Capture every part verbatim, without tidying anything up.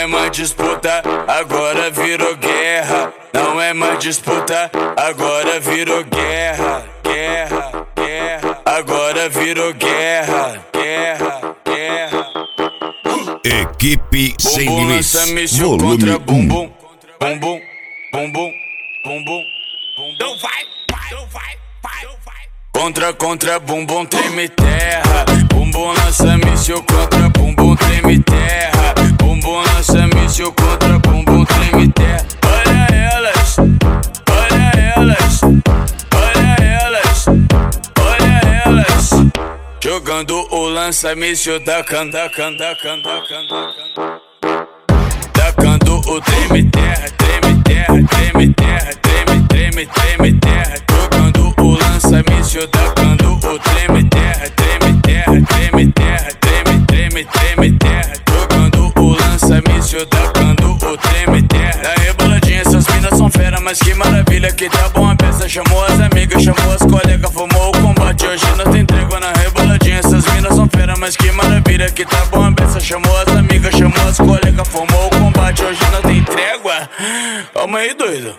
é mais disputa, agora virou guerra. Não é mais disputa, agora virou guerra. Guerra, guerra, agora virou guerra. Guerra, guerra. Equipe Sem Bumbum Limites, lança míssil volume contra um. bumbum. Bumbum, bumbum, bumbum. Então vai, vai, vai, vai, vai. Contra, contra, bumbum treme terra. Bumbum lança míssil contra bumbum treme terra. Bumbum lança míssil contra bumbum treme terra. Olha elas, olha elas, olha elas, olha elas. Jogando o lança míssil da canda, canda, canda, canda. Tacando o treme terra, treme terra, treme terra, treme, treme, treme terra. Jogando o lança míssil, tacando o treme terra, treme terra, treme terra, treme, treme, treme terra. Jogando o lança míssil, tacando o treme terra. Da reboladinha essas minas são fera, mas que maravilha que tá bom a peça. Chamou as amigas, chamou as colegas, formou o combate. Hoje não tem trégua na reboladinha, essas minas são fera, mas que maravilha que tá bom a peça. Chamou as amigas, chamou as colegas, formou o combate. Hoje não tem trégua. Calma aí, doido.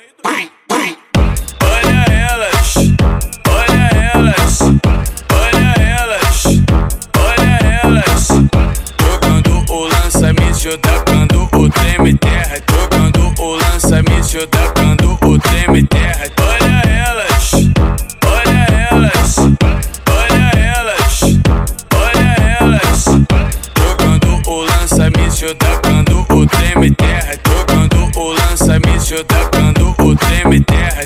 Olha elas, olha elas, olha elas, olha elas. Jogando o lança míssil, tacando o treme terra. Jogando o lança míssil, tacando o treme terra. Olha elas, olha elas, olha elas, olha elas. Jogando o lança míssil, tacando o treme terra. Jogando o lança míssil, tacando o treme terra.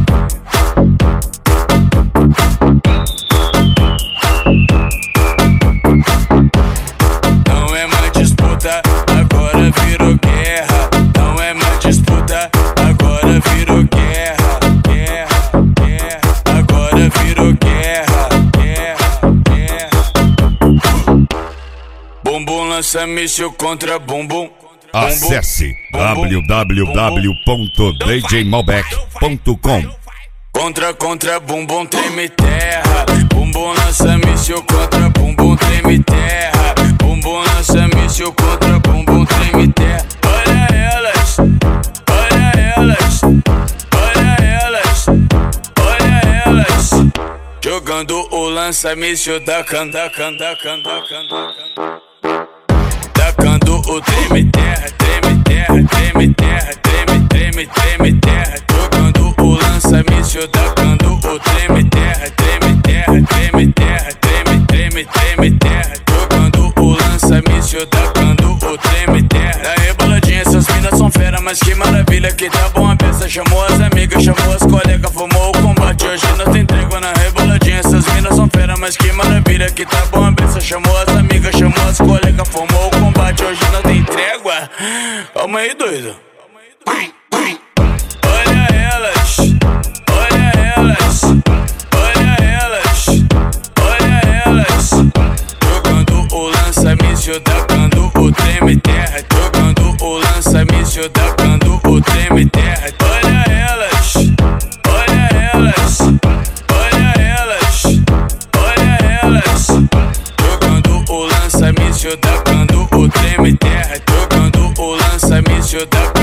Não é mais disputa, agora virou guerra. Não é mais disputa, agora virou guerra. Guerra, guerra, agora virou guerra. Guerra, guerra. Bumbum lança míssil contra bumbum. Acesse w w w ponto d j malbec ponto com. Contra, contra, bumbum treme terra. Bumbum lança míssil contra bumbum treme terra. Bumbum lança míssil contra bumbum treme terra. Olha elas, olha elas, olha elas, olha elas. Jogando o lança míssil da canda, canda, canda, canda. Tacando o treme terra, treme terra, treme terra, treme, treme, treme terra. Jogando o lança míssil, tacando o treme terra, treme terra, treme terra, treme, treme, treme terra. Jogando o lança míssil, tacando o treme terra. Da reboladinha essas minas são fera, mas que maravilha que tá bom a peça. Chamou as amigas, chamou as colegas, formou o combate. Hoje não tem trégua na reboladinha, essas minas são fera, mas que maravilha que tá bom a peça. Chamou as amigas, chamou as colegas, formou o combate. Hoje não tem trégua. Calma aí, doido. Olha elas, olha elas, olha elas, olha elas. Jogando o lança míssil, tacando o treme terra. Jogando o lança míssil, tacando o treme terra. Olha elas, olha elas, olha elas, olha elas. Jogando o lança míssil, tacando o treme terra. Jogando o lança míssil, tacando